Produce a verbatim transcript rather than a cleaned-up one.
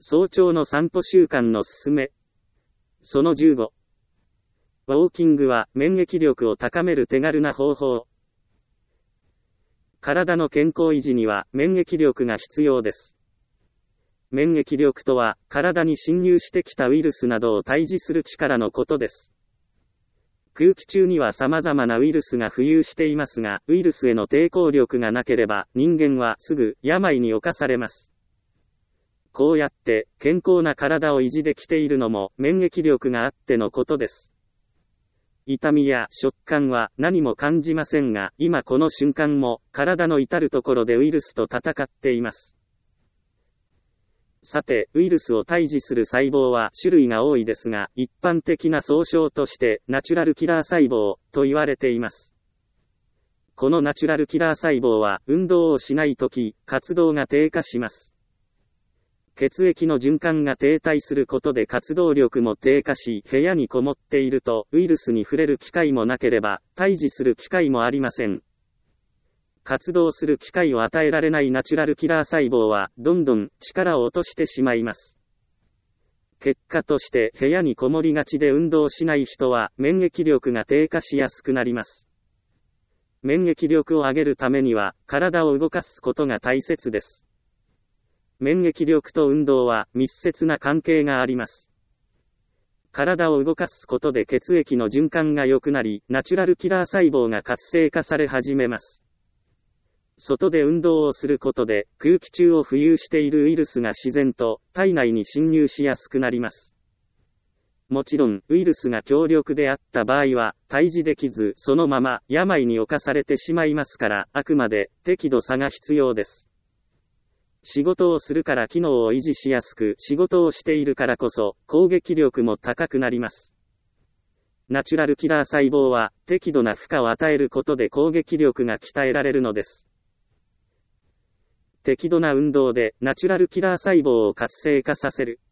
早朝の散歩習慣のすすめ。そのじゅうご。ウォーキングは免疫力を高める手軽な方法。体の健康維持には免疫力が必要です。免疫力とは、体に侵入してきたウイルスなどを退治する力のことです。空気中には様々なウイルスが浮遊していますが、ウイルスへの抵抗力がなければ、人間はすぐ病に侵されます。こうやって健康な体を維持できているのも免疫力があってのことです。痛みや食感は何も感じませんが、今この瞬間も体の至るところでウイルスと戦っています。さて、ウイルスを退治する細胞は種類が多いですが、一般的な総称としてナチュラルキラー細胞と言われています。このナチュラルキラー細胞は運動をしないとき、活動が低下します。血液の循環が停滞することで活動力も低下し、部屋にこもっているとウイルスに触れる機会もなければ、退治する機会もありません。活動する機会を与えられないナチュラルキラー細胞は、どんどん力を落としてしまいます。結果として、部屋にこもりがちで運動しない人は、免疫力が低下しやすくなります。免疫力を上げるためには、体を動かすことが大切です。免疫力と運動は密接な関係があります。体を動かすことで血液の循環が良くなり、ナチュラルキラー細胞が活性化され始めます。外で運動をすることで、空気中を浮遊しているウイルスが自然と体内に侵入しやすくなります。もちろん、ウイルスが強力であった場合は、退治できず、そのまま病に侵されてしまいますから、あくまで適度さが必要です。仕事をするから機能を維持しやすく、仕事をしているからこそ、攻撃力も高くなります。ナチュラルキラー細胞は、適度な負荷を与えることで攻撃力が鍛えられるのです。適度な運動で、ナチュラルキラー細胞を活性化させる。